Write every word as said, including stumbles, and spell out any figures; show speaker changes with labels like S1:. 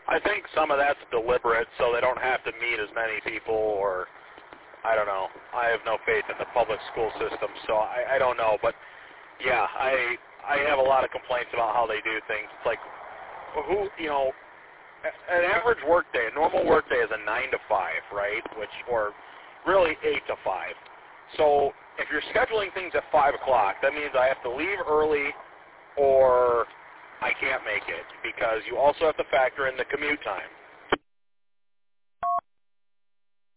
S1: I think some of that's deliberate, so they don't have to meet as many people, or I don't know. I have no faith in the public school system, so I, I don't know. But yeah, I I have a lot of complaints about how they do things. It's like, who, you know, an average workday, a normal workday is a nine to five, right? Which, or really eight to five. So if you're scheduling things at five o'clock, that means I have to leave early, or I can't make it, because you also have to factor in the commute time.